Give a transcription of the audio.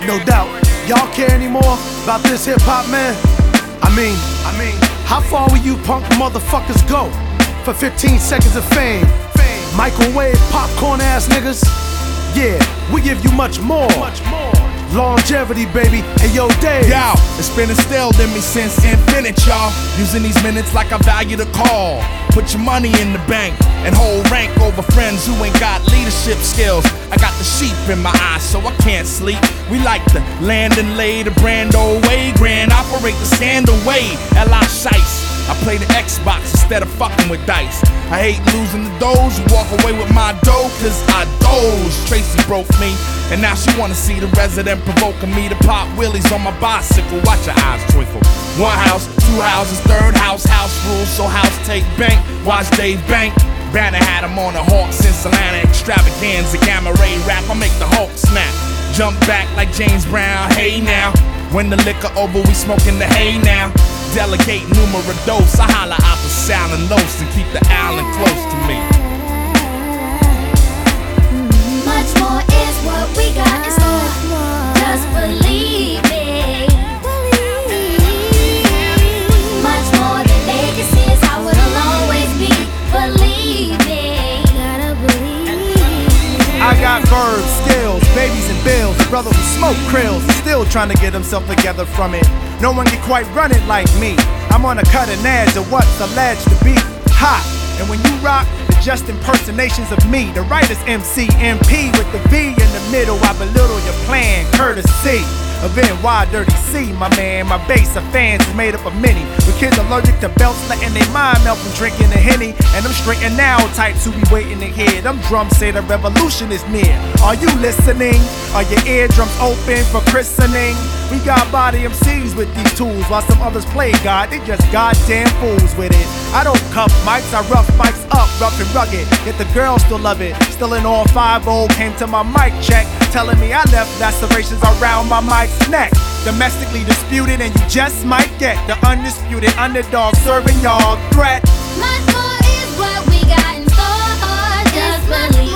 No doubt. Y'all care anymore about this hip-hop, man? I mean, how far will you punk motherfuckers go for 15 seconds of fame? Microwave popcorn ass niggas? Yeah, we give you much more. Longevity, baby. Hey, yo, Dave. Yo, it's been instilled in me since infinite, y'all. Using these minutes like I value the call. Put your money in the bank and hold rank over friends who ain't got leadership skills. I got the sheep in my eyes, so I can't sleep. We like to land and lay the brand old way. Grand operate the scandal way. L.I. Shice. I play the Xbox instead of fucking with dice. I hate losing the doze, walk away with my dough, cause I doze. Tracy broke me, and now she wanna see the resident provoking me to pop wheelies on my bicycle. Watch your eyes twinkle. One house, two houses, third house, house rules, so house take bank. Watch Dave Bank. Banner had him on a hawk since Atlanta extravaganza. Gamma ray rap, I make the Hulk snap. Jump back like James Brown, hey now. When the liquor over, we smoking the hay now. Delegate numero dos, I holla out the sound and los and keep the island close to me. Much more is what we got in store. Just believe me. Much more than legacy is how it'll always be. Believe me. I got verbs, skills, babies and bills. A brother who smoke krills, still trying to get himself together from it. No one can quite run it like me. I'm on a cutting edge of what's alleged to be hot. And when you rock, they're just impersonations of me. The writer's MC, MP with the V in the middle. I belittle your plan, courtesy of NY Dirty C, my man. My base of fans is made up of many, with kids allergic to belts, letting their mind melt from drinking the Henny. And them straight and now types who be waiting to hear them drums say the revolution is near. Are you listening? Are your eardrums open for christening? We got body MCs with these tools, while some others play God. They just goddamn fools with it. I don't cuff mics, I rough mics up, rough and rugged. Yet the girls still love it. Still in all 5-0, came to my mic check, telling me I left lacerations around my mic's neck. Domestically disputed, and you just might get the undisputed underdog serving y'all threat. Much more is what we got in store. Just believe.